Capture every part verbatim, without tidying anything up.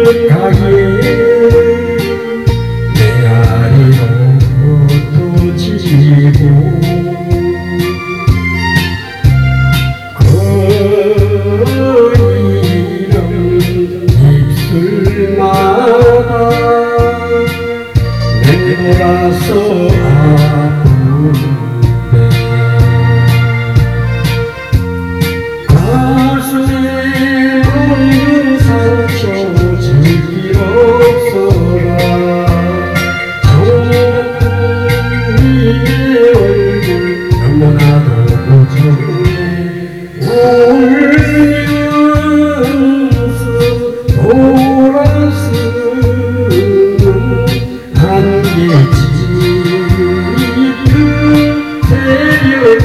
가기에 내 아래로 또 지고 그 이름 입술마다 내돌아서 아픈데 가슴에 묻는 상처 질길 없어라 정말 네의 얼굴 너무나도 고정해 울면서 돌아서는 안개 짙은 새벽이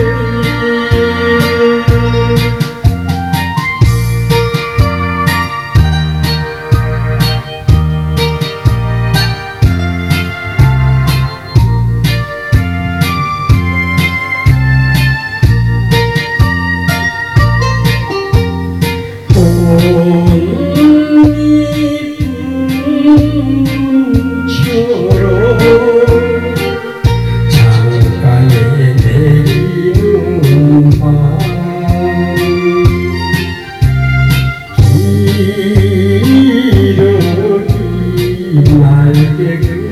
꽃잎처럼 창가에 내리는 밤 기러기 날개